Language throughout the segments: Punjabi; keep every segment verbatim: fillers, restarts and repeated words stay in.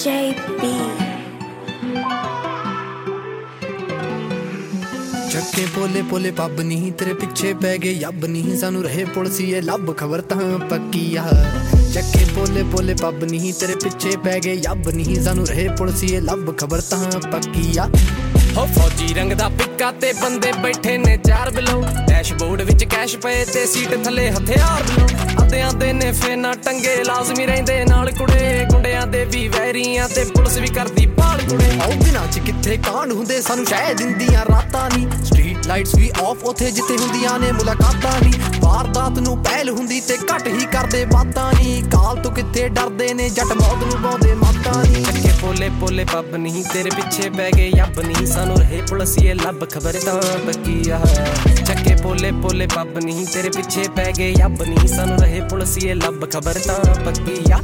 J B ਚੱਕੇ ਪੋਲੇ ਪੋਲੇ ਪੱਬ ਨਹੀਂ ਤੇਰੇ ਪਿੱਛੇ ਪੈ ਗਏ ਯੱਬ ਨਹੀਂ ਸਾਨੂੰ ਰਹੇ ਪੁਲਸੀਏ ਲੱਭ ਖਬਰ ਤਾਂ ਪੱਕੀ ਆ ਚੱਕੇ ਪੋਲੇ ਪੋਲੇ ਪੱਬ ਨਹੀਂ ਤੇਰੇ ਪਿੱਛੇ ਪੈ ਗਏ ਯੱਬ ਨਹੀਂ ਸਾਨੂੰ ਰਹੇ ਪੁਲਸੀਏ ਲੱਭ ਖਬਰ ਤਾਂ ਪੱਕੀ ਆ ਹੋ ਫੌਜੀ ਰੰਗ ਦਾ ਪਿੱਕਾ ਤੇ ਬੰਦੇ ਬੈਠੇ ਨੇ ਚਾਰ ਬਿਲੋ ਡੈਸ਼ਬੋਰਡ ਵਿੱਚ ਕੈਸ਼ ਪਏ ਤੇ ਸੀਟ ਥੱਲੇ ਹਥਿਆਰ ਬਿਲੋ ਅੱਧਿਆਂ ਦੇ ਨੇ ਫੇਨਾ ਟੰਗੇ ਲਾਜ਼ਮੀ ਰਹਿੰਦੇ ਨਾਲ ਕੁੜੇ ਗੁੰਡਿਆਂ ਦੇ ਵੀ ਵੈਰੀਆਂ ਤੇ ਪੁਲਿਸ ਵੀ ਕਰਦੀ ਭਾਲ ਕੁੜੇ ਆਉ ਦਿਨਾਂ ਚ ਕਿੱਥੇ ਕਾਂਡ ਹੁੰਦੇ ਸਾਨੂੰ ਸ਼ਾਇਦ ਦਿੰਦੀਆਂ ਰਾਤਾਂ ਨਹੀਂ ਸਟਰੀਟ ਲਾਈਟਸ ਵੀ ਆਫ ਉੱਥੇ ਜਿੱਥੇ ਹੁੰਦੀਆਂ ਨੇ ਮੁਲਾਕਾਤਾਂ ਨਹੀਂ ਵਾਰਦਾਤ ਨੂੰ ਪਹਿਲ ਹੁੰਦੀ ਤੇ ਘੱਟ ਹੀ ਕਰਦੇ ਬਾਤਾਂ ਨਹੀਂ ਕਾਲ ਤੋਂ ਕਿੱਥੇ ਡਰਦੇ ਨੇ ਜੱਟ ਮੌਤ ਨੂੰ ਪਾਉਂਦੇ ਮਾਤਾਂ ਨਹੀਂ ਚੱਕੇ ਪੋਲੇ ਪੋਲੇ ਪੱਬ ਨਹੀਂ ਤੇਰੇ ਪਿੱਛੇ ਪੈ ਗਏ ਯੱਬ ਨਹੀਂ ਸਾਨੂੰ ਰਹੇ ਪੁਲਸੀਏ ਲੱਭ ਖਬਰ ਤਾਂ ਪੱਕੀ ਆ ਚੱਕੇ ਪੋਲੇ ਪੋਲੇ ਪੱਬ ਨਹੀਂ ਤੇਰੇ ਪਿੱਛੇ ਪੈ ਗਏ ਯੱਬ ਨਹੀਂ ਸਾਨੂੰ ਰਹੇ ਪੁਲਸੀਏ ਲੱਭ ਖਬਰ ਤਾਂ ਪੱਕੀ ਆ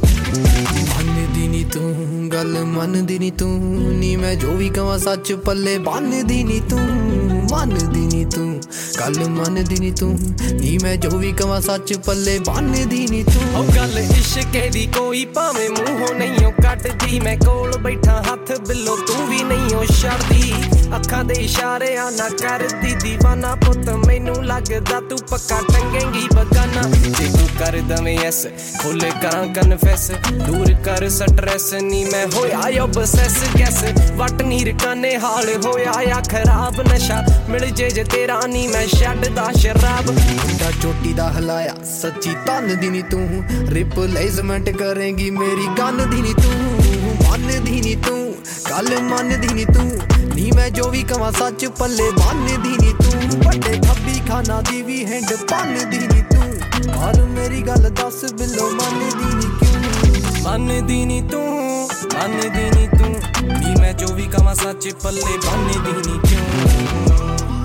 ਮੰਨਦੀ ਨੀ ਤੂੰ ਗੱਲ ਮੰਨਦੀ ਨੀ ਤੂੰ ਨੀ ਮੈਂ ਜੋ ਵੀ ਕਵਾਂ ਸੱਚ ਪੱਲੇ ਬੰਨਦੀ ਨੀ ਤੂੰ ਮੰਨਦੀ ਨੀ ਤੂੰ ਗੱਲ ਮੰਨਦੀ ਨੀ ਤੂੰ ਨੀ ਮੈਂ ਜੋ ਵੀ ਕਵਾਂ ਸੱਚ ਪੱਲੇ ਬੰਨਦੀ ਨੀ ਤੂੰ ਉਹ ਗੱਲ ਇਸ਼ਕੇ ਦੀ ਕੋਈ ਭਾਵੇਂ ਮੂੰਹੋਂ ਨਹੀਂ ਉਹ ਕੱਢਦੀ ਮੈਂ ਕੋਲ ਬੈਠਾ ਹੱਥ ਬਿੱਲੋ ਤੂੰ ਵੀ ਨਹੀਂ ਉਹ ਛੱਡਦੀ ਅੱਖਾਂ ਦੇ ਇਸ਼ਾਰਿਆਂ ਨਾ ਕਰਦੀ ਦੀਵਾਨਾ ਪੁੱਤ ਮੈਨੂੰ ਲੱਗਦਾ ਤੂੰ ਪੱਕਾ ਟੰਗੇਂਗੀ ਬਗਾਨਾ ਜੇ ਤੂੰ ਕਰ ਦਵੇਂ ਐਸ ਖੁੱਲੇ ਕਰਾਂ ਕਨਫੈਸ ਦੂਰ ਕਰ ਸਟ੍ਰੈਸ ਨੀ ਮੈਂ ਹੋਇਆ ਓਬਸੈਸ ਗੈਸ ਵਟ ਨੀਰ ਕਾਨੇ ਹਾਲ ਹੋਇਆ ਆ ਖਰਾਬ ਨਸ਼ਾ ਮਿਲ ਜੇ ਜੇ ਤੇਰਾ ਨੀ ਮੈਂ ਛੱਡਦਾ ਸ਼ਰਾਬ ਮੁੰਡਾ ਚੋਟੀ ਦਾ ਹਲਾਇਆ ਸੱਚੀ ਤਨ ਦੀ ਨੀ ਤੂੰ ਰਿਪਲੇਸਮੈਂਟ ਕਰੇਂਗੀ ਮੇਰੀ ਗਨ ਦੀ ਨੀ ਤੂੰ ਮੰਨਦੀ ਨੀ ਤੂੰ ਗੱਲ ਮੰਨਦੀ ਨੀ ਤੂੰ ਨੀ ਮੈਂ ਜੋ ਵੀ ਕਵਾਂ ਸੱਚ ਪੱਲੇ ਬੰਨਦੀ ਨੀ ਤੂੰ ਵੱਡੇ ਖੱਬੀ ਖਾਨਾ ਦੀ ਵੀ ਹੈਂਡ ਭੰਨਦੀ ਨੀ ਤੂੰ ਪਰ ਮੇਰੀ ਗੱਲ ਦੱਸ ਬਿੱਲੋ ਮੰਨਦੀ ਨੀ ਕਿਉਂ ਮੰਨਦੀ ਨੀ ਤੂੰ ਮੰਨਦੀ ਨੀ ਤੂੰ ਨੀ ਮੈਂ ਜੋ ਵੀ ਕਵਾਂ ਸੱਚ ਪੱਲੇ ਬੰਨਦੀ ਨੀ ਕਿਉਂ